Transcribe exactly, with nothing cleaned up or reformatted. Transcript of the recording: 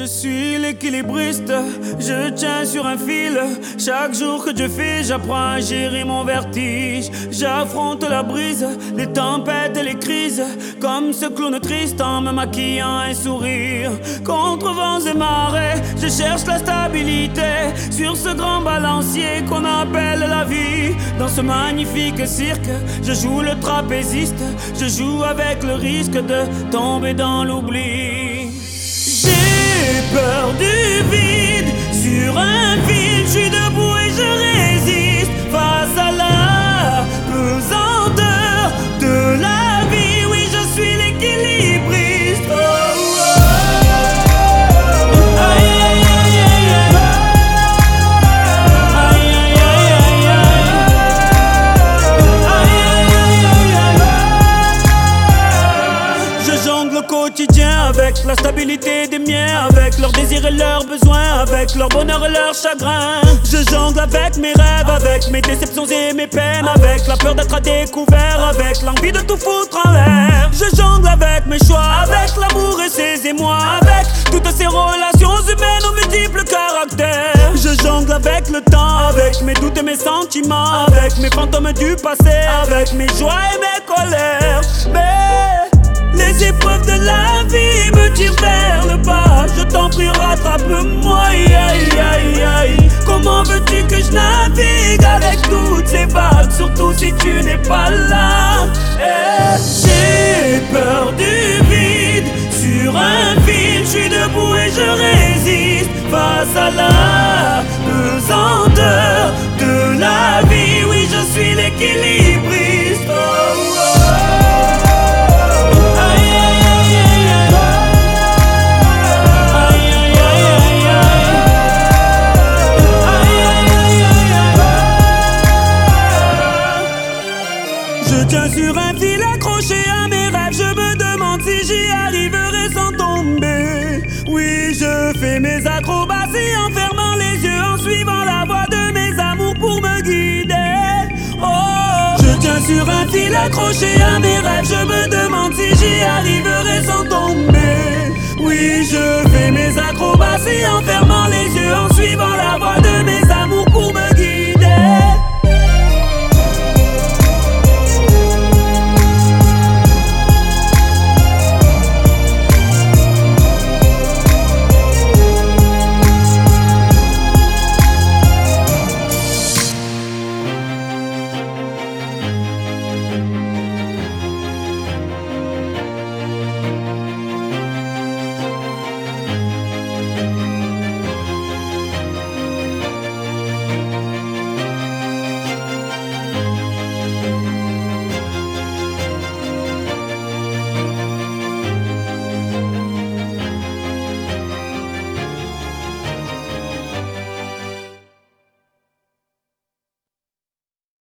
Je suis l'équilibriste, je tiens sur un fil. Chaque jour que je fais, j'apprends à gérer mon vertige. J'affronte la brise, les tempêtes et les crises, comme ce clown triste en me maquillant un sourire. Contre vents et marées, je cherche la stabilité sur ce grand balancier qu'on appelle la vie. Dans ce magnifique cirque, je joue le trapéziste, je joue avec le risque de tomber dans l'oubli. J'ai peur du vide, sur un fil, je suis debout et je résiste face à la pesanteur de la vie. Oui, je suis l'équilibriste. Oh, oh, oh. Aïe, aïe, aïe, aïe, aïe. Aïe, aïe, aïe, aïe, aïe. Aïe, aïe, aïe, aïe, aïe. Je jongle au quotidien avec la stabilité des miens, avec leurs désirs et leurs besoins, avec leur bonheur et leur chagrin. Je jongle avec mes rêves, avec mes déceptions et mes peines, avec la peur d'être à découvert, avec l'envie de tout foutre en l'air. Je jongle avec mes choix, avec l'amour et ses émois, avec toutes ces relations humaines aux multiples caractères. Je jongle avec le temps, avec mes doutes et mes sentiments, avec mes fantômes du passé, avec mes joies et mes colères. Mais les épreuves de la vie me tirent vers le bas. Je t'en prie, rattrape-moi, aïe, aïe, aïe. Comment veux-tu que je navigue avec toutes ces vagues, surtout si tu n'es pas là? Eh, j'ai peur du vide, sur un fil, je suis debout et je résiste face à la pesanteur de la vie. Oui, je suis l'équilibriste. Oh, oh. Je tiens sur un fil accroché à mes rêves. Je me demande si j'y arriverai sans tomber. Oui, je fais mes acrobaties en fermant les yeux, en suivant la voie de mes amours pour me guider. Oh, je tiens sur un fil accroché à mes rêves. Je me demande si j'y arriverai sans tomber. Oui, je fais mes acrobaties en fermant les